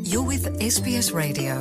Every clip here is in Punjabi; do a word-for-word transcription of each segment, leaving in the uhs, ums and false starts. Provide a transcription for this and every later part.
You're with S B S Radio.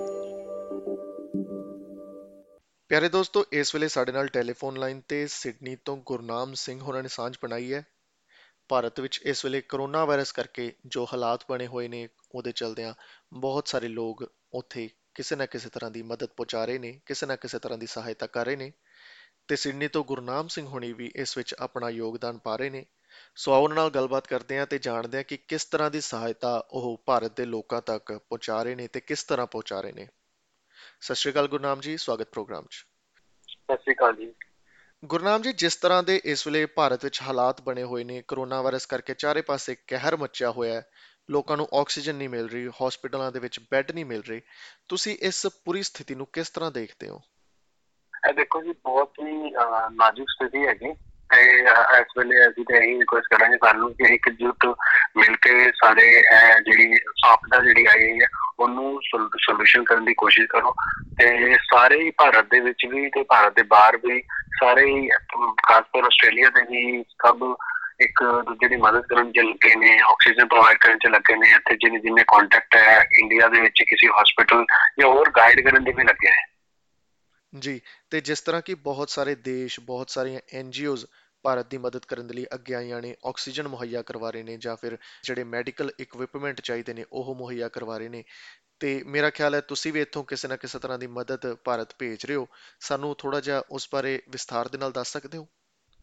ਪਿਆਰੇ ਦੋਸਤੋ, ਇਸ ਵੇਲੇ ਸਾਡੇ ਨਾਲ ਟੈਲੀਫੋਨ ਲਾਈਨ ਤੇ ਸਿਡਨੀ ਤੋਂ ਗੁਰਨਾਮ ਸਿੰਘ ਹੋਰਾਂ ਨੇ ਸਾਂਝ ਬਣਾਈ ਹੈ। ਭਾਰਤ ਵਿੱਚ ਇਸ ਵੇਲੇ ਕਰੋਨਾ ਵਾਇਰਸ ਕਰਕੇ ਜੋ ਹਾਲਾਤ ਬਣੇ ਹੋਏ ਨੇ, ਉਹਦੇ ਚਲਦਿਆਂ ਬਹੁਤ ਸਾਰੇ ਲੋਕ ਉੱਥੇ ਕਿਸੇ ਨਾ ਕਿਸੇ ਤਰ੍ਹਾਂ ਦੀ ਮਦਦ ਪਹੁੰਚਾ ਰਹੇ ਨੇ, ਕਿਸੇ ਨਾ ਕਿਸੇ ਤਰ੍ਹਾਂ ਦੀ ਸਹਾਇਤਾ ਕਰ ਰਹੇ ਨੇ ਤੇ ਸਿਡਨੀ ਤੋਂ ਗੁਰਨਾਮ ਸਿੰਘ ਹੋਣੀ ਵੀ ਇਸ ਵਿੱਚ ਆਪਣਾ ਯੋਗਦਾਨ ਪਾ ਰਹੇ ਨੇ। ਸੋ ਆਓ ਉਹਨਾਂ ਨਾਲ ਗੱਲਬਾਤ ਕਰਦੇ ਹਾਂ ਤੇ ਜਾਣਦੇ ਹਾਂ ਕਿ ਕਿਸ ਤਰ੍ਹਾਂ ਦੀ ਸਹਾਇਤਾ ਉਹ ਭਾਰਤ ਦੇ ਲੋਕਾਂ ਤੱਕ ਪਹੁੰਚਾ ਰਹੇ ਨੇ ਤੇ ਕਿਸ ਤਰ੍ਹਾਂ ਪਹੁੰਚਾ ਰਹੇ ਨੇ। ਸਤਿ ਸ਼੍ਰੀ ਅਕਾਲ ਗੁਰਨਾਮ ਜੀ, ਸਵਾਗਤ ਪ੍ਰੋਗਰਾਮ 'ਚ। ਸਤਿ ਸ਼੍ਰੀ ਅਕਾਲ ਜੀ। ਗੁਰਨਾਮ ਜੀ, ਜਿਸ ਤਰ੍ਹਾਂ ਦੇ ਇਸ ਵੇਲੇ ਭਾਰਤ ਵਿੱਚ ਹਾਲਾਤ ਬਣੇ ਹੋਏ ਨੇ, ਕਰੋਨਾ ਵਾਇਰਸ ਕਰਕੇ ਚਾਰੇ ਪਾਸੇ ਕਹਿਰ ਮੱਚਿਆ ਹੋਇਆ ਹੈ, ਲੋਕਾਂ ਨੂੰ ਆਕਸੀਜਨ ਨਹੀਂ ਮਿਲ ਰਹੀ, ਹਸਪੀਟਲਾਂ ਦੇ ਵਿੱਚ ਬੈੱਡ ਨਹੀਂ ਮਿਲ ਰਹੇ, ਤੁਸੀਂ ਇਸ ਪੂਰੀ ਸਥਿਤੀ ਨੂੰ ਕਿਸ ਤਰ੍ਹਾਂ ਦੇਖਦੇ ਹੋ? ਇਹ ਦੇਖੋ ਜੀ, ਬਹੁਤ ਹੀ ਅਹ, ਨਾਜ਼ੁਕ ਸਥਿਤੀ ਹੈਗੀ ਤੇ ਅਹ, ਇਸ ਵੇਲੇ ਅਸੀਂ ਤਾਂ ਇਹੀ ਰਿਕੁਐਸਟ ਕਰਾਂਗੇ ਸਾਨੂੰ ਕਿ ਇਕਜੁੱਟ ਮਿਲ ਕੇ ਸਾਰੇ ਇਹ ਜਿਹੜੀ ਆਪਦਾ ਜਿਹੜੀ ਆਈ ਹੈ ਉਹਨੂੰ ਸੋਲੂਸ਼ਨ ਕਰਨ ਦੀ ਕੋਸ਼ਿਸ਼ ਕਰੋ ਤੇ ਸਾਰੇ ਹੀ ਭਾਰਤ ਦੇ ਵਿੱਚ ਵੀ ਤੇ ਭਾਰਤ ਦੇ ਬਾਹਰ ਵੀ ਸਾਰੇ ਹੀ, ਖਾਸ ਤੌਰ ਆਸਟ੍ਰੇਲੀਆ ਦੇ ਵੀ ਸਭ ਇੱਕ ਦੂਜੇ ਦੀ ਮਦਦ ਕਰਨ 'ਚ ਲੱਗੇ ਨੇ, ਆਕਸੀਜਨ ਪ੍ਰੋਵਾਈਡ ਕਰਨ 'ਚ ਲੱਗੇ ਨੇ। ਇੱਥੇ ਜਿੰਨੇ ਜਿੰਨੇ ਕੰਟੈਕਟ ਹੈ ਇੰਡੀਆ ਦੇ ਵਿੱਚ ਕਿਸੇ ਹਸਪੀਟਲ ਜਾਂ ਹੋਰ ਗਾਈਡ ਕਰਨ ਦੇ ਵੀ ਲੱਗੇ ਹੈ ਜੀ। ਤੇ ਜਿਸ ਤਰ੍ਹਾਂ ਕਿ ਬਹੁਤ ਸਾਰੇ ਦੇਸ਼, ਬਹੁਤ ਸਾਰੀਆਂ ਐਨ ਜੀ ਓਜ਼ ਭਾਰਤ ਦੀ ਮਦਦ ਕਰਨ ਦੇ ਲਈ ਅੱਗੇ ਆਈਆਂ ਨੇ, ਆਕਸੀਜਨ ਮੁਹੱਈਆ ਕਰਵਾ ਰਹੇ ਨੇ ਜਾਂ ਫਿਰ ਜਿਹੜੇ ਮੈਡੀਕਲ ਇਕਵਿਪਮੈਂਟ ਚਾਹੀਦੇ ਨੇ ਉਹ ਮੁਹੱਈਆ ਕਰਵਾ ਰਹੇ ਨੇ, ਤੇ ਮੇਰਾ ਖਿਆਲ ਹੈ ਤੁਸੀਂ ਵੀ ਇੱਥੋਂ ਕਿਸੇ ਨਾ ਕਿਸੇ ਤਰ੍ਹਾਂ ਦੀ ਮਦਦ ਭਾਰਤ ਭੇਜ ਰਹੇ ਹੋ। ਸਾਨੂੰ ਥੋੜਾ ਜਿਹਾ ਉਸ ਬਾਰੇ ਵਿਸਥਾਰ ਦੇ ਨਾਲ ਦੱਸ ਸਕਦੇ ਹੋ?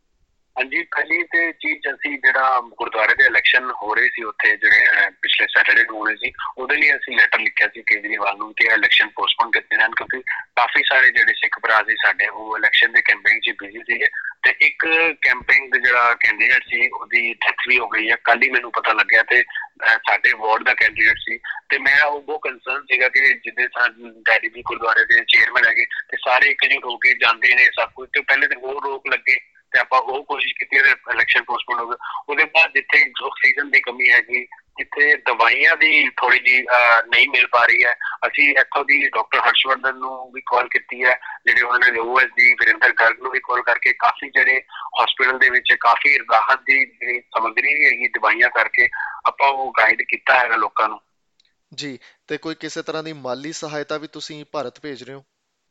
ਹਾਂਜੀ, ਪਹਿਲੀ ਤੇ ਚੀਜ਼, ਅਸੀਂ ਜਿਹੜਾ ਗੁਰਦੁਆਰੇ ਦੇ ਇਲੈਕਸ਼ਨ ਹੋ ਰਹੇ ਸੀ ਉੱਥੇ ਜਿਹੜੇ ਪਿਛਲੇ ਸੈਟਰਡੇ ਨੂੰ ਹੋਣੇ ਸੀ, ਉਹਦੇ ਲਈ ਅਸੀਂ ਲੈਟਰ ਲਿਖਿਆ ਸੀ ਕੇਜਰੀਵਾਲ ਨੂੰ ਕਿ ਇਲੈਕਸ਼ਨ ਪੋਸਟਪੋਨ ਕੀਤੇ ਜਾਣ, ਕਿਉਂਕਿ ਕਾਫੀ ਸਾਰੇ ਜਿਹੜੇ ਸਿੱਖ ਭਰਾ ਸੀ ਸਾਡੇ ਉਹ ਇਲੈਕਸ਼ਨ ਦੇ ਕੈਂਪੇਨ 'ਚ ਬਿਜ਼ੀ ਸੀਗੇ ਤੇ ਇੱਕ ਕੈਂਪੇਨ ਦਾ ਜਿਹੜਾ ਕੈਂਡੀਡੇਟ ਸੀ ਉਹਦੀ ਡੈਥ ਵੀ ਹੋ ਗਈ ਹੈ। ਕੱਲ ਹੀ ਮੈਨੂੰ ਪਤਾ ਲੱਗਿਆ ਤੇ ਸਾਡੇ ਵਾਰਡ ਦਾ ਕੈਂਡੀਡੇਟ ਸੀ ਤੇ ਮੈਂ ਉਹ ਬਹੁਤ ਕੰਸਰਨ ਸੀਗਾ ਕਿ ਜਿੱਦੇ ਡੈਡੀ ਵੀ ਗੁਰਦੁਆਰੇ ਦੇ ਚੇਅਰਮੈਨ ਹੈਗੇ ਤੇ ਸਾਰੇ ਇਕਜੁੱਟ ਹੋ ਕੇ ਜਾਂਦੇ ਨੇ ਸਭ ਕੁਝ, ਤੇ ਪਹਿਲੇ ਤੇ ਹੋਰ ਰੋਕ ਲੱਗੇ ਤੇ ਆਪਾਂ ਉਹ ਕੋਸ਼ਿਸ਼ ਕੀਤੀ ਇਲੈਕਸ਼ਨ ਪੋਸਟਪੋਨ ਹੋ ਗਿਆ। ਉਹਦੇ ਬਾਅਦ ਜਿੱਥੇ ਆਕਸੀਜਨ ਦੀ ਕਮੀ ਹੈਗੀ, ਜਿੱਥੇ ਦਵਾਈਆਂ ਦੀ ਥੋੜੀ ਜਿਹੀ ਨਹੀਂ ਮਿਲ ਪਾ ਰਹੀ ਹੈ, ਅਸੀਂ ਇੱਥੋਂ ਦੀ ਡਾਕਟਰ ਹਰਸ਼ਵਰਧਨ ਨੂੰ ਵੀ ਕਾਲ ਕੀਤੀ ਹੈ, ਜਿਹੜੇ ਉਹਨਾਂ ਨੇ O S D Virinder Garg ਨੂੰ ਵੀ ਕਾਲ ਕਰਕੇ ਕਾਫੀ ਜਿਹੜੇ ਹਸਪੀਟਲ ਦੇ ਵਿੱਚ ਕਾਫੀ ਰਾਹਤ ਦੀ ਜਿਹੜੀ ਸਮੱਗਰੀ ਵੀ ਹੈਗੀ ਦਵਾਈਆਂ ਕਰਕੇ ਆਪਾਂ ਉਹ ਗਾਈਡ ਕੀਤਾ ਹੈਗਾ ਲੋਕਾਂ ਨੂੰ। ਜੀ, ਤੇ ਕੋਈ ਕਿਸੇ ਤਰ੍ਹਾਂ ਦੀ ਮਾਲੀ ਸਹਾਇਤਾ ਵੀ ਤੁਸੀਂ ਭਾਰਤ ਭੇਜ ਰਹੇ ਹੋ?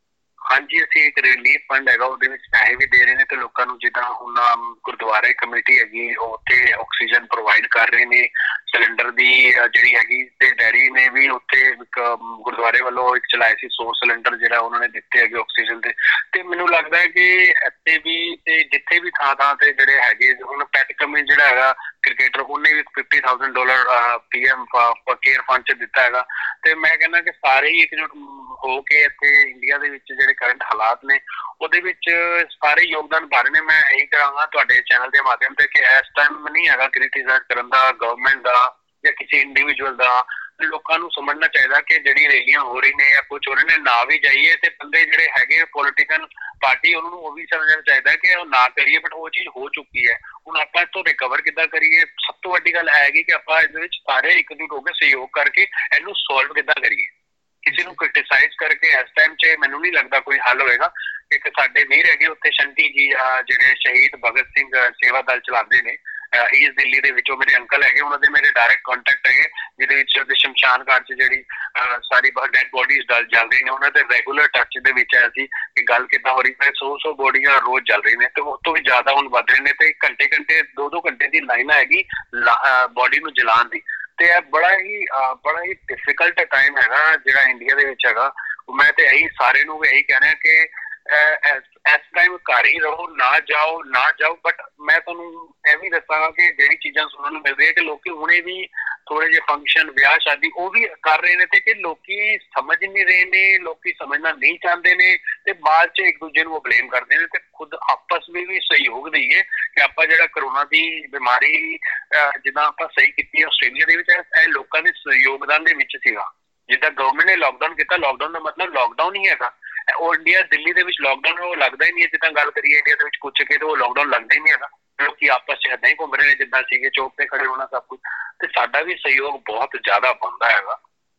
ਹਾਂਜੀ, ਅਸੀਂ ਇੱਕ ਰਿਲੀਫ ਫੰਡ ਹੈਗਾ ਉਹਦੇ ਵਿੱਚ ਪੈਸੇ ਵੀ ਦੇ ਰਹੇ ਨੇ ਤੇ ਲੋਕਾਂ ਨੂੰ, ਜਿੱਦਾਂ ਹੁਣ ਗੁਰਦੁਆਰੇ ਕਮੇਟੀ ਹੈਗੀ ਉਹ ਉੱਥੇ ਆਕਸੀਜਨ ਪ੍ਰੋਵਾਈਡ ਕਰ ਰਹੇ ਨੇ, ਸਿਲੰਡਰ ਦੀ ਜਿਹੜੀ ਹੈਗੀ ਤੇ ਡੈਡੀ ਨੇ ਵੀ ਉੱਥੇ ਇੱਕ ਗੁਰਦੁਆਰੇ ਵੱਲੋਂ ਇੱਕ ਚਲਾਏ ਸੀ ਸੌ ਸਿਲੰਡਰ ਜਿਹੜਾ ਉਹਨਾਂ ਨੇ ਦਿੱਤੇ ਹੈਗੇ ਆਕਸੀਜਨ ਦੇ। ਤੇ ਮੈਨੂੰ ਲੱਗਦਾ ਹੈ ਕਿ ਇੱਥੇ ਵੀ ਤੇ ਜਿੱਥੇ ਵੀ ਥਾਂ ਥਾਂ ਤੇ ਜਿਹੜੇ ਹੈਗੇ, ਹੁਣ ਪੈਟ ਕਮਿੰਸ ਜਿਹੜਾ ਹੈਗਾ ਕ੍ਰਿਕਟਰ, ਉਹਨੇ ਵੀ fifty thousand dollar P M care fund 'ਚ ਦਿੱਤਾ ਹੈਗਾ। ਤੇ ਮੈਂ ਕਹਿੰਦਾ ਕਿ ਸਾਰੇ ਹੀ ਇਕਜੁੱਟ ਹੋ ਕੇ ਇੱਥੇ ਇੰਡੀਆ ਦੇ ਵਿੱਚ ਜਿਹੜੇ ਕਰੰਟ ਹਾਲਾਤ ਨੇ ਉਹਦੇ ਵਿੱਚ ਸਾਰੇ ਯੋਗਦਾਨ ਪਾ ਰਹੇ ਨੇ। ਮੈਂ ਇਹੀ ਕਰਾਂਗਾ ਤੁਹਾਡੇ ਚੈਨਲ ਦੇ ਮਾਧਿਅਮ ਤੇ ਕਿ ਇਸ ਟਾਈਮ ਨਹੀਂ ਹੈਗਾ ਕ੍ਰਿਟਿਸਾਈਜ਼ ਕਰਨ ਦਾ ਗਵਰਨਮੈਂਟ ਦਾ ਜਾਂ ਕਿਸੇ ਇੰਡੀਵਿਜੂਅਲ ਦਾ। ਲੋਕਾਂ ਨੂੰ ਸਮਝਣਾ ਚਾਹੀਦਾ ਕਿ ਜਿਹੜੀ ਰੈਲੀਆਂ ਹੋ ਰਹੀ ਨੇ ਜਾਂ ਕੁਝ ਹੋ ਰਹੇ ਨੇ, ਨਾ ਵੀ ਜਾਈਏ ਤੇ ਬੰਦੇ ਜਿਹੜੇ ਹੈਗੇ ਪੋਲੀਟੀਕਲ ਪਾਰਟੀ ਉਹਨਾਂ ਨੂੰ ਉਹ ਵੀ ਸਮਝਣਾ ਚਾਹੀਦਾ ਕਿ ਉਹ ਨਾ ਕਰੀਏ, ਬਟ ਉਹ ਚੀਜ਼ ਹੋ ਚੁੱਕੀ ਹੈ। ਹੁਣ ਆਪਾਂ ਇੱਥੋਂ ਰਿਕਵਰ ਕਿੱਦਾਂ ਕਰੀਏ? ਸਭ ਤੋਂ ਵੱਡੀ ਗੱਲ ਹੈਗੀ ਕਿ ਆਪਾਂ ਇਹਦੇ ਵਿੱਚ ਸਾਰੇ ਇਕਜੁੱਟ ਹੋ ਕੇ ਸਹਿਯੋਗ ਕਰਕੇ ਇਹਨੂੰ ਸੋਲਵ ਕਿੱਦਾਂ ਕਰੀਏ। ਕਿਸੇ ਨੂੰ ਕ੍ਰਿਟਿਸਾਈਜ਼ ਕਰਕੇ ਇਸ ਟਾਈਮ 'ਚ ਮੈਨੂੰ ਨਹੀਂ ਲੱਗਦਾ ਕੋਈ ਹੱਲ ਹੋਏਗਾ। ਇੱਕ ਸਾਡੇ ਵੀਰ ਹੈਗੇ ਉੱਥੇ ਸ਼ੰਟੀ ਜੀ ਆ, ਜਿਹੜੇ ਸ਼ਹੀਦ ਭਗਤ ਸਿੰਘ ਸੇਵਾ ਦਲ ਚਲਾਉਂਦੇ ਨੇ ਈਸਟ ਦਿੱਲੀ ਦੇ ਵਿੱਚ, ਉਹ ਮੇਰੇ ਅੰਕਲ ਹੈਗੇ, ਉਹਨਾਂ ਦੇ ਮੇਰੇ ਡਾਇਰੈਕਟ ਕੰਟੈਕਟ ਹੈਗੇ, ਜਿਹਦੇ ਵਿੱਚ ਉਹਦੇ ਸ਼ਮਸ਼ਾਨ ਘਾਟ 'ਚ ਜਿਹੜੀ ਸਾਰੀ ਡੈਡ ਬੋਡੀਜ਼ ਜਲ ਜਲ ਰਹੀ ਨੇ, ਉਹਨਾਂ ਦੇ ਰੈਗੂਲਰ ਟੱਚ ਦੇ ਵਿੱਚ ਆਇਆ ਸੀ ਕਿ ਗੱਲ ਕਿੱਦਾਂ ਹੋ ਰਹੀ ਹੈ। ਸੌ ਸੌ ਬੋਡੀਆਂ ਰੋਜ਼ ਜਲ ਰਹੀ ਨੇ ਤੇ ਉਸ ਤੋਂ ਵੀ ਜ਼ਿਆਦਾ ਹੁਣ ਵੱਧ ਰਹੇ ਨੇ ਤੇ ਘੰਟੇ ਘੰਟੇ ਦੋ ਦੋ ਘੰਟੇ ਦੀ ਲਾਈਨ ਹੈਗੀ ਬੋਡੀ ਨੂੰ ਜਲਾਉਣ ਦੀ। ਤੇ ਇਹ ਬੜਾ ਹੀ ਬੜਾ ਹੀ ਡਿਫੀਕਲਟ ਟਾਈਮ ਹੈਗਾ ਜਿਹੜਾ ਇੰਡੀਆ ਦੇ ਵਿੱਚ ਹੈਗਾ। ਮੈਂ ਤੇ ਇਹੀ ਸਾਰੇ ਨੂੰ ਇਹੀ ਕਹਿ ਰਿਹਾ ਕਿ ਇਸ ਟਾਈਮ ਘਰ ਹੀ ਰਹੋ, ਨਾ ਜਾਓ ਨਾ ਜਾਓ। ਬਟ ਮੈਂ ਤੁਹਾਨੂੰ ਇਹ ਵੀ ਦੱਸਾਂਗਾ ਕਿ ਜਿਹੜੀ ਚੀਜ਼ਾਂ ਸੁਣਨ ਨੂੰ ਮਿਲ ਰਹੀ ਹੈ ਕਿ ਲੋਕੀ ਹੁਣੇ ਵੀ ਥੋੜੇ ਜਿਹੇ ਫੰਕਸ਼ਨ, ਵਿਆਹ ਸ਼ਾਦੀ ਉਹ ਵੀ ਕਰ ਰਹੇ ਨੇ ਤੇ ਕਿ ਲੋਕੀ ਸਮਝ ਨਹੀਂ ਰਹੇ ਨੇ, ਲੋਕੀ ਸਮਝਣਾ ਨਹੀਂ ਚਾਹੁੰਦੇ ਨੇ ਤੇ ਬਾਅਦ 'ਚ ਇੱਕ ਦੂਜੇ ਨੂੰ ਉਹ ਬਲੇਮ ਕਰਦੇ ਨੇ। ਤੇ ਖੁਦ ਆਪਸ ਵਿੱਚ ਵੀ ਸਹਿਯੋਗ ਦੇਈਏ ਕਿ ਆਪਾਂ ਜਿਹੜਾ ਕਰੋਨਾ ਦੀ ਬਿਮਾਰੀ ਜਿੱਦਾਂ ਆਪਾਂ ਸਹੀ ਕੀਤੀ ਆਸਟ੍ਰੇਲੀਆ ਦੇ ਵਿੱਚ, ਇਹ ਲੋਕਾਂ ਦੇ ਯੋਗਦਾਨ ਦੇ ਵਿੱਚ ਸੀਗਾ। ਜਿੱਦਾਂ ਗਵਰਨਮੈਂਟ ਨੇ ਲਾਕਡਾਊਨ ਕੀਤਾ, ਲਾਕਡਾਊਨ ਦਾ ਮਤਲਬ ਲਾਕਡਾਊਨ ਹੀ ਹੈਗਾ। ਉਹ ਇੰਡੀਆ ਦਿੱਲੀ ਦੇ ਵਿੱਚ ਲਾਕਡਾਊਨ ਉਹ ਲੱਗਦਾ ਹੀ ਨਹੀਂ ਹੈ। ਜਿੱਦਾਂ ਗੱਲ ਕਰੀਏ ਇੰਡੀਆ ਦੇ ਵਿੱਚ ਕੁਛ ਕੇ ਤੇ ਉਹ ਲਾਕਡਾਊਨ ਲੱਗਦਾ ਹੀ ਨਹੀਂ ਹੈਗਾ। ਲੋਕੀ ਆਪਸ 'ਚ ਏਦਾਂ ਹੀ ਘੁੰਮ ਰਹੇ ਨੇ ਜਿੱਦਾਂ ਸੀਗੇ, ਚੌਕ ਤੇ ਖੜੇ ਹੋਣਾ ਸਭ ਕੁਝ। ਤੇ ਸਾਡਾ ਵੀ ਸਹਿਯੋਗ ਬਹੁਤ ਜ਼ਿਆਦਾ ਬਣਦਾ ਹੈਗਾ।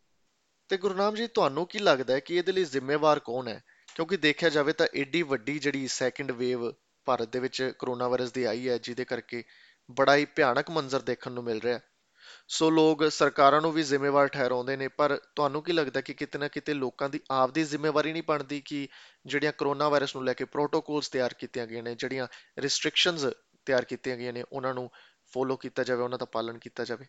ਤੇ ਗੁਰਨਾਮ ਜੀ, ਤੁਹਾਨੂੰ ਕੀ ਲੱਗਦਾ ਹੈ ਕਿ ਇਹਦੇ ਲਈ ਜ਼ਿੰਮੇਵਾਰ ਕੌਣ ਹੈ? ਕਿਉਂਕਿ ਦੇਖਿਆ ਜਾਵੇ ਤਾਂ ਏਡੀ ਵੱਡੀ ਜਿਹੜੀ ਸੈਕਿੰਡ ਵੇਵ ਭਾਰਤ ਦੇ ਵਿੱਚ ਕਰੋਨਾ ਵਾਇਰਸ ਦੀ ਆਈ ਹੈ, ਜਿਹਦੇ ਕਰਕੇ ਬੜਾ ਹੀ ਭਿਆਨਕ ਮੰਜ਼ਰ ਦੇਖਣ ਨੂੰ ਮਿਲ ਰਿਹਾ। ਸੋ ਲੋਕ ਸਰਕਾਰਾਂ ਨੂੰ ਵੀ ਜ਼ਿੰਮੇਵਾਰ ਠਹਿਰਾਉਂਦੇ ਨੇ, ਪਰ ਤੁਹਾਨੂੰ ਕੀ ਲੱਗਦਾ ਕਿ ਕਿਤੇ ਨਾ ਕਿਤੇ ਲੋਕਾਂ ਦੀ ਆਪਦੀ ਜ਼ਿੰਮੇਵਾਰੀ ਨਹੀਂ ਬਣਦੀ ਕਿ ਜਿਹੜੀਆਂ ਕਰੋਨਾ ਵਾਇਰਸ ਨੂੰ ਲੈ ਕੇ ਪ੍ਰੋਟੋਕੋਲਸ ਤਿਆਰ ਕੀਤੀਆਂ ਗਈਆਂ ਨੇ, ਜਿਹੜੀਆਂ ਰਿਸਟ੍ਰਿਕਸ਼ਨਸ ਤਿਆਰ ਕੀਤੀਆਂ ਗਈਆਂ ਨੇ, ਉਹਨਾਂ ਨੂੰ ਫੋਲੋ ਕੀਤਾ ਜਾਵੇ, ਉਹਨਾਂ ਦਾ ਪਾਲਣ ਕੀਤਾ ਜਾਵੇ?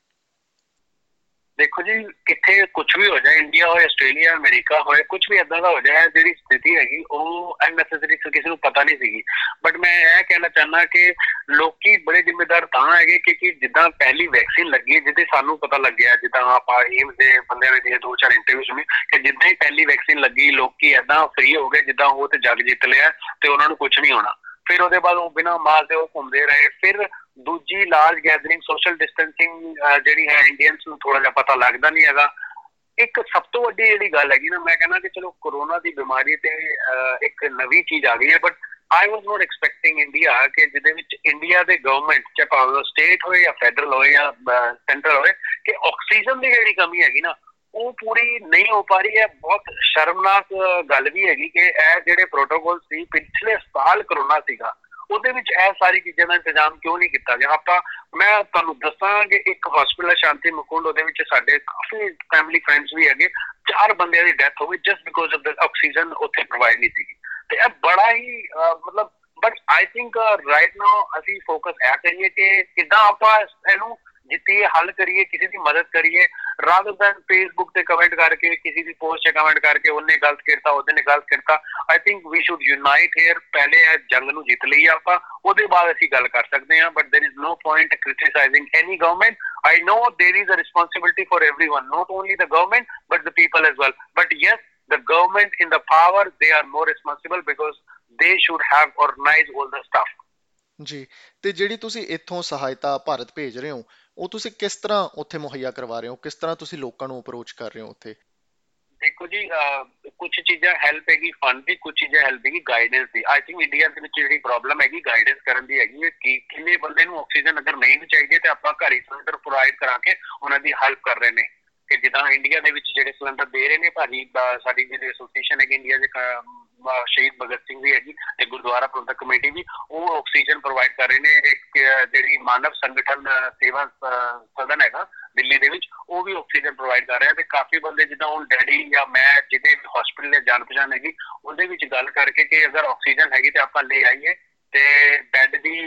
ਦੇਖੋ ਜੀ, ਕਿੱਥੇ ਕੁਝ ਵੀ ਹੋ ਜਾਏ, ਇੰਡੀਆ ਹੋਏ, ਆਸਟ੍ਰੇਲੀਆ, ਅਮਰੀਕਾ ਹੋਏ, ਕੁਝ ਵੀ ਏਦਾਂ ਦਾ ਹੋ ਜਾਏ, ਜਿਹੜੀ ਸਥਿਤੀ ਹੈਗੀ ਉਹ ਅਨਨੈਸੈਸਰੀ ਕਿਸੇ ਨੂੰ ਪਤਾ ਨਹੀਂ ਸੀਗੀ। ਬਟ ਮੈਂ ਇਹ ਕਹਿਣਾ ਚਾਹੁੰਦਾ ਕਿ ਲੋਕੀ ਬੜੇ ਜ਼ਿੰਮੇਦਾਰ ਤਾਂ ਹੈਗੇ ਕਿ ਜਿੱਦਾਂ ਪਹਿਲੀ ਵੈਕਸੀਨ ਲੱਗੀ, ਜਿੱਦੇ ਸਾਨੂੰ ਪਤਾ ਲੱਗਿਆ, ਜਿੱਦਾਂ ਆਪਾਂ ਏਮਸ ਦੇ ਬੰਦਿਆਂ ਦੇ ਦੋ ਚਾਰ ਇੰਟਰਵਿਊ ਸੁਣੀ ਕਿ ਜਿੱਦਾਂ ਹੀ ਪਹਿਲੀ ਵੈਕਸੀਨ ਲੱਗੀ ਲੋਕੀ ਏਦਾਂ ਫ੍ਰੀ ਹੋ ਗਏ ਜਿੱਦਾਂ ਉਹ ਤੇ ਜੱਗ ਜਿੱਤ ਲਿਆ ਤੇ ਉਹਨਾਂ ਨੂੰ ਕੁਝ ਨਹੀਂ ਹੋਣਾ। ਫਿਰ ਉਹਦੇ ਬਾਅਦ ਉਹ ਬਿਨਾਂ ਮਾਸਕ ਦੇ ਉਹ ਘੁੰਮਦੇ ਰਹੇ। ਫਿਰ ਦੂਜੀ ਲਾਰਜ ਗੈਦਰਿੰਗ, ਸੋਸ਼ਲ ਡਿਸਟੈਂਸਿੰਗ ਜਿਹੜੀ ਹੈ ਇੰਡੀਅਨਸ ਨੂੰ ਥੋੜਾ ਜਿਹਾ ਪਤਾ ਲੱਗਦਾ ਨਹੀਂ ਹੈਗਾ। ਇੱਕ ਸਭ ਤੋਂ ਵੱਡੀ ਜਿਹੜੀ ਗੱਲ ਹੈਗੀ ਨਾ, ਮੈਂ ਕਹਿੰਦਾ ਕਿ ਚਲੋ ਕਰੋਨਾ ਦੀ ਬਿਮਾਰੀ ਤੇ ਇੱਕ ਨਵੀਂ ਚੀਜ਼ ਆ ਗਈ ਹੈ, but I was not expecting India ਕਿ ਜਿਹਦੇ ਵਿੱਚ ਇੰਡੀਆ ਦੇ ਗਵਰਨਮੈਂਟ, ਚਾਹੇ ਭਾਵੇਂ ਸਟੇਟ ਹੋਏ ਜਾਂ ਫੈਡਰਲ ਹੋਏ ਜਾਂ ਸੈਂਟਰਲ ਹੋਏ, ਕਿ ਆਕਸੀਜਨ ਦੀ ਜਿਹੜੀ ਕਮੀ ਹੈਗੀ ਨਾ ਉਹ ਪੂਰੀ ਨਹੀਂ ਹੋ ਪਾ ਰਹੀ ਹੈ। ਬਹੁਤ ਸ਼ਰਮਨਾਕ ਗੱਲ ਵੀ ਹੈਗੀ ਕਿ ਇਹ ਜਿਹੜੇ ਪ੍ਰੋਟੋਕੋਲ ਸੀ ਪਿਛਲੇ ਸਾਲ ਕਰੋਨਾ ਸੀਗਾ, ਉਹਦੇ ਵਿੱਚ ਇਹ ਸਾਰੀ ਚੀਜ਼ਾਂ ਦਾ ਇੰਤਜ਼ਾਮ ਕਿਉਂ ਨਹੀਂ ਕੀਤਾ ਗਿਆ। ਆਪਾਂ ਮੈਂ ਤੁਹਾਨੂੰ ਦੱਸਾਂ ਕਿ ਇੱਕ ਹਸਪੀਟਲ ਸ਼ਾਂਤੀ ਮੁਕੁੰਡ, ਉਹਦੇ ਵਿੱਚ ਸਾਡੇ ਕਾਫੀ ਫੈਮਿਲੀ ਫਰੈਂਡਸ ਵੀ ਹੈਗੇ, ਚਾਰ ਬੰਦਿਆਂ ਦੀ ਡੈਥ ਹੋ ਗਈ just because of the oxygen ਉੱਥੇ ਪ੍ਰੋਵਾਈਡ ਨਹੀਂ ਸੀਗੀ। ਤੇ ਇਹ ਬੜਾ ਹੀ ਮਤਲਬ but I think right now ਅਸੀਂ ਫੋਕਸ ਇਹ ਕਰੀਏ ਕਿ ਕਿੱਦਾਂ ਆਪਾਂ ਇਹਨੂੰ ਜਿੱਥੇ ਹੱਲ ਕਰੀਏ, ਕਿਸੇ ਦੀ ਮਦਦ ਕਰੀਏ, ਰਾਦਰ ਦੈਨ ਫੇਸਬੁੱਕ ਤੇ ਕਮੈਂਟ ਕਰਕੇ, ਕਿਸੇ ਦੀ ਪੋਸਟ 'ਚ ਕਮੈਂਟ ਕਰਕੇ ਉਹਨੇ ਗਲਤ ਕੀਤਾ, ਉਹਦੇ ਨੇ ਗਲਤ ਕੀਤਾ। I think we should unite here. ਪਹਿਲੇ ਇਹ ਜੰਗ ਨੂੰ ਜਿੱਤ ਲਈ ਆਪਾਂ, ਉਹਦੇ ਬਾਅਦ ਅਸੀਂ ਗੱਲ ਕਰ ਸਕਦੇ ਹਾਂ। But there is no point criticizing any government. I know there is a responsibility for everyone, not only the government but the people as well. But yes, the government in the power, they are more responsible because they should have organized all the stuff. ਜੀ, ਤੇ ਜਿਹੜੀ ਤੁਸੀਂ ਇੱਥੋਂ ਸਹਾਇਤਾ ਭਾਰਤ ਭੇਜ ਰਹੇ ਹੋ, ਉਹ ਤੁਸੀਂ ਕਿਸ ਤਰ੍ਹਾਂ ਉੱਥੇ ਮੁਹੱਈਆ ਕਰਵਾ ਰਹੇ ਹੋ? ਕਿਸ ਤਰ੍ਹਾਂ ਤੁਸੀਂ ਲੋਕਾਂ ਨੂੰ ਅਪਰੋਚ ਕਰ ਰਹੇ ਹੋ ਉੱਥੇ? ਦੇਖੋ ਜੀ, ਕੁਝ ਚੀਜ਼ਾਂ ਹੈਲਪ ਹੈਗੀ ਫੰਡ ਦੀ, ਕੁਝ ਚੀਜ਼ਾਂ ਹੈਲਪ ਹੈਗੀ ਗਾਈਡੈਂਸ ਦੀ। ਆਈ ਥਿੰਕ ਇੰਡੀਆ ਦੇ ਵਿੱਚ ਜਿਹੜੀ ਪ੍ਰੋਬਲਮ ਹੈਗੀ ਗਾਈਡੈਂਸ ਕਰਨ ਦੀ ਹੈਗੀ ਹੈ ਕਿ ਕਿੰਨੇ ਬੰਦੇ ਨੂੰ ਆਕਸੀਜਨ ਅਗਰ ਨਹੀਂ ਵੀ ਚਾਹੀਦੀ ਤੇ ਆਪਾਂ ਘਰ ਹੀ ਸਿਲੰਡਰ ਪ੍ਰੋਵਾਈਡ ਕਰਾ ਕੇ ਉਹਨਾਂ ਦੀ ਹੈਲਪ ਕਰ ਰਹੇ ਨੇ। ਕਿ ਜਿੱਦਾਂ ਇੰਡੀਆ ਦੇ ਵਿੱਚ ਜਿਹੜੇ ਸਿਲੰਡਰ ਦੇ ਰਹੇ ਨੇ ਭਾਜੀ, ਸਾਡੀ ਜਿਹੜੀ ਐਸੋਸੀਏਸ਼ਨ ਹੈਗੀ ਇੰਡੀਆ ਦੇ ਸ਼ਹੀਦ ਭਗਤ ਸਿੰਘ ਵੀ ਹੈਗੀ ਤੇ ਗੁਰਦੁਆਰਾ ਪ੍ਰਬੰਧਕ ਕਮੇਟੀ ਵੀ, ਉਹ ਆਕਸੀਜਨ ਪ੍ਰੋਵਾਈਡ ਕਰ ਰਹੇ ਨੇ। ਇੱਕ ਜਿਹੜੀ ਮਾਨਵ ਸੰਗਠਨ ਸੇਵਾ ਸਦਨ ਹੈਗਾ ਦਿੱਲੀ ਦੇ ਵਿੱਚ, ਉਹ ਵੀ ਆਕਸੀਜਨ ਪ੍ਰੋਵਾਈਡ ਕਰ ਰਿਹਾ। ਤੇ ਕਾਫੀ ਬੰਦੇ ਜਿੱਦਾਂ ਹੁਣ ਡੈਡੀ ਜਾਂ ਮੈਂ ਜਿਹਦੇ ਹਸਪੀਟਲ ਦੇ ਜਾਣ ਪਛਾਣ ਹੈਗੀ, ਉਹਦੇ ਵਿੱਚ ਗੱਲ ਕਰਕੇ ਕਿ ਅਗਰ ਆਕਸੀਜਨ ਹੈਗੀ ਤੇ ਆਪਾਂ ਲੈ ਆਈਏ ਤੇ ਬੈੱਡ ਦੀ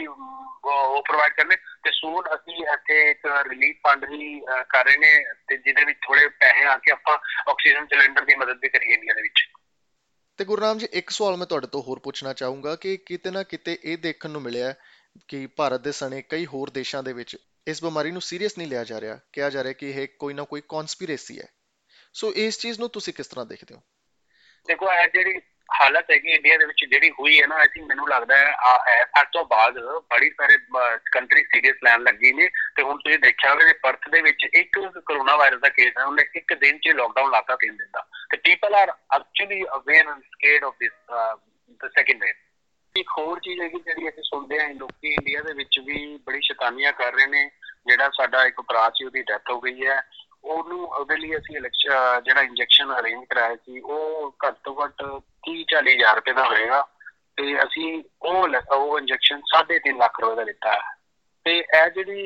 ਉਹ ਪ੍ਰੋਵਾਈਡ ਕਰਨੇ। ਤੇ ਸੂਨ ਅਸੀਂ ਇੱਥੇ ਇੱਕ ਰਿਲੀਫ ਫੰਡ ਵੀ ਕਰ ਰਹੇ ਨੇ ਤੇ ਜਿਹਦੇ ਵਿੱਚ ਥੋੜੇ ਪੈਸੇ ਆ ਕੇ ਆਪਾਂ ਆਕਸੀਜਨ ਸਿਲੰਡਰ ਦੀ ਮਦਦ ਵੀ ਕਰੀਏ ਇੰਡੀਆ ਦੇ ਵਿੱਚ। ਤੇ ਗੁਰਨਾਮ ਜੀ, ਇੱਕ ਸਵਾਲ ਮੈਂ ਤੁਹਾਡੇ ਤੋਂ ਹੋਰ ਪੁੱਛਣਾ ਚਾਹੂੰਗਾ ਕਿ ਕਿਤੇ ਨਾ ਕਿਤੇ ਇਹ ਦੇਖਣ ਨੂੰ ਮਿਲਿਆ ਕਿ ਭਾਰਤ ਦੇ ਸਣੇ ਕਈ ਹੋਰ ਦੇਸ਼ਾਂ ਦੇ ਵਿੱਚ ਇਸ ਬਿਮਾਰੀ ਨੂੰ ਸੀਰੀਅਸ ਨਹੀਂ ਲਿਆ ਜਾ ਰਿਹਾ। ਕਿਹਾ ਜਾ ਰਿਹਾ ਕਿ ਇਹ ਕੋਈ ਨਾ ਕੋਈ ਕਨਸਪੀਰੇਸੀ ਹੈ। ਸੋ ਇਸ ਚੀਜ਼ ਨੂੰ ਤੁਸੀਂ ਕਿਸ ਤਰ੍ਹਾਂ ਦੇਖਦੇ ਹੋ? ਦੇਖੋ, ਇਹ ਜਿਹੜੀ ਹਾਲਤ ਹੈਗੀ ਇੰਡੀਆ ਦੇ ਵਿੱਚ ਜਿਹੜੀ ਹੋਈ ਹੈ ਨਾ, ਆਈ ਥਿੰਕ ਮੈਨੂੰ ਲੱਗਦਾ ਹੈ ਅੱਜ ਤੋਂ ਬਾਅਦ ਬੜੀ ਸਾਰੇ ਕੰਟਰੀ ਸੀਰੀਅਸ ਲੈਣ ਲੱਗੀ ਨੇ। ਤੇ ਹੁਣ ਤੁਸੀਂ ਦੇਖਿਆ ਹੋਵੇ ਪਰਥ ਦੇ ਵਿੱਚ ਇੱਕ ਕਰੋਨਾ ਵਾਇਰਸ ਦਾ ਕੇਸ ਹੈ, ਉਹਨੇ ਇੱਕ ਦਿਨ 'ਚ ਲੋਕਡਾਊਨ ਲਾਤਾ ਤਿੰਨ ਦਿਨ ਦਾ। ਤੇ people are actually aware and scared of this the second wave. ਇੱਕ ਹੋਰ ਚੀਜ਼ ਹੈਗੀ ਜਿਹੜੀ ਅਸੀਂ ਸੁਣਦੇ ਹਾਂ, ਲੋਕੀ ਇੰਡੀਆ ਦੇ ਵਿੱਚ ਵੀ ਬੜੀ ਸ਼ੈਤਾਨੀਆਂ ਕਰ ਰਹੇ ਨੇ। ਜਿਹੜਾ ਸਾਡਾ ਇੱਕ ਭਰਾ ਸੀ, ਉਹਦੀ ਡੈਥ ਹੋ ਗਈ ਹੈ, ਉਹਨੂੰ ਉਹਦੇ ਲਈ ਅਸੀਂ ਇਲੈਕਸ਼ਨ ਜਿਹੜਾ ਇੰਜੈਕਸ਼ਨ ਅਰੇਂਜ ਕਰਾਇਆ ਸੀ ਉਹ ਘੱਟ ਤੋਂ ਘੱਟ ਤੀਹ ਚਾਲੀ ਹਜ਼ਾਰ ਰੁਪਏ ਦਾ ਹੋਏਗਾ। ਤੇ ਅਸੀਂ ਉਹ ਉਹ ਇੰਜੈਕਸ਼ਨ ਸਾਢੇ ਤਿੰਨ ਲੱਖ ਰੁਪਏ ਦਾ ਲਿੱਤਾ ਹੈ। ਤੇ ਇਹ ਜਿਹੜੀ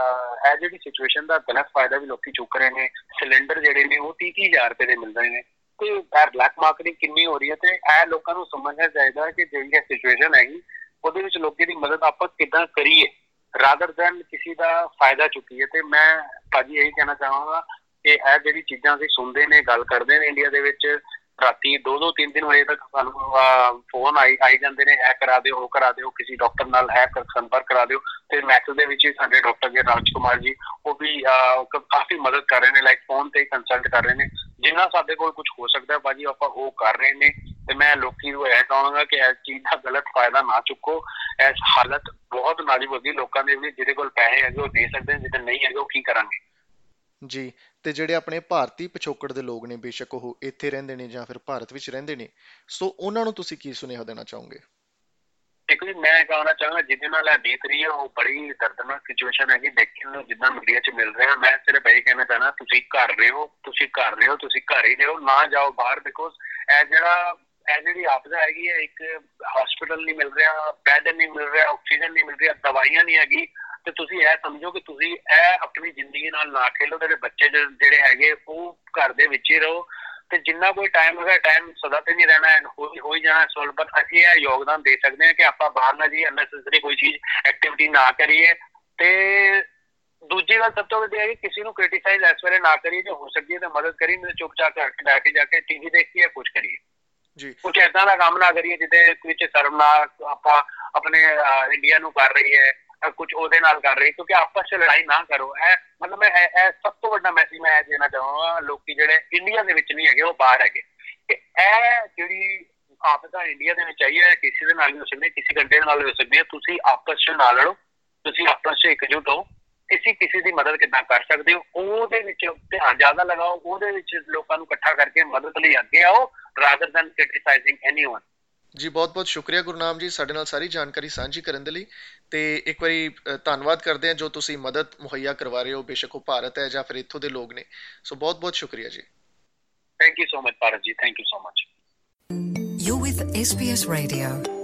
ਇਹ ਜਿਹੜੀ ਸਿਚੁਏਸ਼ਨ ਦਾ ਗਲਤ ਫਾਇਦਾ ਵੀ ਲੋਕੀ ਚੁੱਕ ਰਹੇ ਨੇ। ਸਿਲੰਡਰ ਜਿਹੜੇ ਨੇ ਉਹ ਤੀਹ ਤੀਹ ਹਜ਼ਾਰ ਰੁਪਏ ਦੇ ਮਿਲ ਰਹੇ ਨੇ। ਤੇ ਇਹ ਬਲੈਕ ਮਾਰਕੀਟਿੰਗ ਕਿੰਨੀ ਹੋ ਰਹੀ ਹੈ। ਤੇ ਇਹ ਲੋਕਾਂ ਨੂੰ ਸਮਝਣਾ ਚਾਹੀਦਾ ਕਿ ਜਿਹੜੀ ਇਹ ਸਿਚੁਏਸ਼ਨ ਹੈਗੀ ਉਹਦੇ ਵਿੱਚ ਲੋਕਾਂ ਦੀ ਮਦਦ ਆਪਾਂ ਕਿੱਦਾਂ ਕਰੀਏ ਰਾਦਰ ਦੈਨ ਕਿਸੇ ਦਾ ਫਾਇਦਾ ਚੁੱਕੀਏ। ਤੇ ਮੈਂ ਭਾਜੀ ਇਹੀ ਕਹਿਣਾ ਚਾਹਾਂਗਾ ਕਿ ਇਹ ਜਿਹੜੀ ਚੀਜ਼ਾਂ ਅਸੀਂ ਸੁਣਦੇ ਨੇ, ਗੱਲ ਕਰਦੇ ਨੇ ਇੰਡੀਆ ਦੇ ਵਿੱਚ, ਰਾਤੀ ਦੋ ਦੋ ਤਿੰਨ ਤਿੰਨ ਵਜੇ ਤੱਕ ਸਾਨੂੰ ਫੋਨ ਆਈ ਆਈ ਜਾਂਦੇ ਨੇ, ਇਹ ਕਰਾ ਦਿਓ, ਉਹ ਕਰਾ ਦਿਓ, ਕਿਸੇ ਡਾਕਟਰ ਨਾਲ ਇਹ ਸੰਪਰਕ ਕਰਾ ਦਿਓ। ਤੇ ਮੈਕਸ ਦੇ ਵਿੱਚ ਸਾਡੇ ਡਾਕਟਰ ਜੀ ਰਾਜ ਕੁਮਾਰ ਜੀ, ਉਹ ਵੀ ਕਾਫੀ ਮਦਦ ਕਰ ਰਹੇ ਨੇ, ਲਾਈਕ ਫੋਨ ਤੇ ਕੰਸਲਟ ਕਰ ਰਹੇ ਨੇ। ਜਿੰਨਾ ਸਾਡੇ ਕੋਲ ਕੁਝ ਹੋ ਸਕਦਾ ਭਾਜੀ ਆਪਾਂ ਉਹ ਕਰ ਰਹੇ ਨੇ। ਤੇ ਮੈਂ ਲੋਕੀ ਨੂੰ ਇਹ ਕਹਾਂਗਾ ਕਿ ਇਸ ਚੀਜ਼ ਦਾ ਗਲਤ ਫਾਇਦਾ ਨਾ ਚੁੱਕੋ। ਇਸ ਹਾਲਤ ਬਹੁਤ ਨਾਜ਼ੁਕ ਹੁੰਦੀ ਲੋਕਾਂ ਦੇ ਵੀ, ਜਿਹਦੇ ਕੋਲ ਪੈਸੇ ਹੈਗੇ ਉਹ ਦੇ ਸਕਦੇ ਨੇ, ਜਿਹਦੇ ਨਹੀਂ ਹੈਗੇ ਉਹ ਕੀ ਕਰਾਂਗੇ ਜੀ। ਤੇ ਜਿਹੜੇ ਆਪਣੇ ਭਾਰਤੀ ਪਿਛੋਕੜ ਦੇ ਲੋਕ ਨੇ, ਬੇਸ਼ੱਕ ਉਹ ਇੱਥੇ ਰਹਿੰਦੇ ਨੇ ਜਾਂ ਫਿਰ ਭਾਰਤ ਵਿੱਚ ਰਹਿੰਦੇ ਨੇ, ਸੋ ਉਹਨਾਂ ਨੂੰ ਤੁਸੀਂ ਕੀ ਸੁਨੇਹਾ ਦੇਣਾ ਚਾਹੋਗੇ? ਦੇਖੋ ਜੀ, ਮੈਂ ਕਹਣਾ ਚਾਹਾਂਗਾ ਜਿਹਦੇ ਨਾਲ ਇਹ ਬੀਤ ਰਹੀ ਹੈ ਉਹ ਬੜੀ ਦਰਦਨਾਕ ਸਿਚੁਏਸ਼ਨ ਹੈਗੀ। ਦੇਖਣ ਨੂੰ ਜਿੱਦਾਂ ਮੀਡੀਆ 'ਚ ਮਿਲ ਰਿਹਾ, ਮੈਂ ਸਿਰਫ ਇਹੀ ਕਹਿਣਾ ਚਾਹੁੰਦਾ ਤੁਸੀਂ ਘਰ ਰਹੋ, ਤੁਸੀਂ ਘਰ ਰਹੋ, ਤੁਸੀਂ ਘਰ ਹੀ ਰਹੋ, ਨਾ ਜਾਓ ਬਾਹਰ। ਬਿਕੋਜ਼ ਇਹ ਜਿਹੜਾ ਇਹ ਜਿਹੜੀ ਆਪਦਾ ਹੈਗੀ ਹੈ, ਇੱਕ ਹਸਪੀਟਲ ਨਹੀਂ ਮਿਲ ਰਿਹਾ, ਬੈੱਡ ਨਹੀਂ ਮਿਲ ਰਿਹਾ, ਆਕਸੀਜਨ ਨਹੀਂ ਮਿਲ ਰਿਹਾ, ਦਵਾਈਆਂ ਨਹੀਂ ਹੈਗੀ, ਤੇ ਤੁਸੀਂ ਇਹ ਸਮਝੋ ਕਿ ਤੁਸੀਂ ਇਹ ਆਪਣੀ ਜ਼ਿੰਦਗੀ ਨਾਲ ਨਾ ਖੇਲੋ। ਤੁਹਾਡੇ ਬੱਚੇ ਜਿਹੜੇ ਹੈਗੇ ਉਹ ਘਰ ਦੇ ਵਿੱਚ ਹੀ ਰਹੋ ਤੇ ਜਿੰਨਾ ਕੋਈ ਟਾਈਮ ਹੈਗਾ, ਟਾਈਮ ਸਦਾ ਤੇ ਨਹੀਂ ਰਹਿਣਾ, ਹੋ ਹੀ ਜਾਣਾ ਸੋਲਵ। ਪਰ ਅਸੀਂ ਇਹ ਯੋਗਦਾਨ ਦੇ ਸਕਦੇ ਹਾਂ ਕਿ ਆਪਾਂ ਬਾਹਰ ਨਾ ਜੀ ਅਨਨੈਸੈਸਰੀ ਕੋਈ ਚੀਜ਼ ਐਕਟੀਵਿਟੀ ਨਾ ਕਰੀਏ। ਤੇ ਦੂਜੀ ਗੱਲ ਸਭ ਤੋਂ ਵਧੀਆ ਹੈ ਕਿ ਕਿਸੇ ਨੂੰ ਕ੍ਰਿਟੀਸਾਈਜ਼ ਇਸ ਵੇਲੇ ਨਾ ਕਰੀਏ, ਜੇ ਹੋ ਸਕਦੀ ਹੈ ਤਾਂ ਮਦਦ ਕਰੀਏ, ਨਹੀਂ ਚੁੱਪਚਾਪ ਕਰਕੇ ਲੈ ਕੇ ਜਾ ਕੇ ਟੀਵੀ ਦੇਖੀਏ, ਕੁਛ ਕਰੀਏ ਜੀ, ਕੁਛ ਏਦਾਂ ਦਾ ਕੰਮ ਨਾ ਕਰੀਏ ਜਿਹਦੇ ਵਿੱਚ ਸ਼ਰਮਨਾਕ ਆਪਾਂ ਆਪਣੇ ਇੰਡੀਆ ਨੂੰ ਕਰ ਰਹੀ ਹੈ, ਕੁਛ ਉਹਦੇ ਨਾਲ ਕਰ ਰਹੀ, ਕਿਉਂਕਿ ਆਪਸ 'ਚ ਲੜਾਈ ਨਾ ਕਰੋ। ਇਹ ਮਤਲਬ ਮੈਂ ਇਹ ਸਭ ਤੋਂ ਵੱਡਾ ਮੈਸੇਜ ਮੈਂ ਇਹ ਦੇਣਾ ਚਾਹਾਂਗਾ ਲੋਕੀ ਜਿਹੜੇ ਇੰਡੀਆ ਦੇ ਵਿੱਚ ਨਹੀਂ ਹੈਗੇ, ਉਹ ਬਾਹਰ ਹੈਗੇ, ਕਿ ਇਹ ਜਿਹੜੀ ਆਪਦਾ ਇੰਡੀਆ ਦੇ ਵਿੱਚ ਆਈ ਹੈ, ਕਿਸੇ ਦੇ ਨਾਲ ਵੀ ਹੋ ਸਕਦੀ ਹੈ, ਕਿਸੇ ਕੰਟਰੀ ਦੇ ਨਾਲ ਵੀ ਹੋ ਸਕਦੀ ਹੈ। ਤੁਸੀਂ ਆਪਸ 'ਚ ਨਾ ਲੜੋ, ਤੁਸੀਂ ਆਪਸ 'ਚ ਇਕਜੁੱਟ ਹੋ, ਕਿਸੇ ਕਿਸੇ ਦੀ ਮਦਦ ਕਿੱਦਾਂ ਕਰ ਸਕਦੇ ਹੋ ਉਹਦੇ ਵਿੱਚ ਧਿਆਨ ਜ਼ਿਆਦਾ ਲਗਾਓ, ਉਹਦੇ ਵਿੱਚ ਲੋਕਾਂ ਨੂੰ ਇਕੱਠਾ ਕਰਕੇ ਮਦਦ ਲਈ ਅੱਗੇ ਆਓ ਰਾਦਰ ਦੈਨ ਕ੍ਰਿਟੀਸਾਈਜ਼ਿੰਗ ਐਨੀਵਨ। ਜੀ ਬਹੁਤ ਬਹੁਤ ਸ਼ੁਕਰੀਆ ਗੁਰਨਾਮ ਜੀ ਸਾਡੇ ਨਾਲ ਸਾਰੀ ਜਾਣਕਾਰੀ ਸਾਂਝੀ ਕਰਨ ਦੇ ਲਈ, ਤੇ ਇੱਕ ਵਾਰੀ ਧੰਨਵਾਦ ਕਰਦੇ ਹਾਂ ਜੋ ਤੁਸੀਂ ਮਦਦ ਮੁਹੱਈਆ ਕਰਵਾ ਰਹੇ ਹੋ, ਬੇਸ਼ੱਕ ਉਹ ਭਾਰਤ ਹੈ ਜਾਂ ਫਿਰ ਇੱਥੋਂ ਦੇ ਲੋਕ ਨੇ। ਸੋ ਬਹੁਤ ਬਹੁਤ ਸ਼ੁਕਰੀਆ ਜੀ। Thank you so much Bharat ji, thank you so much. You're with S B S Radio.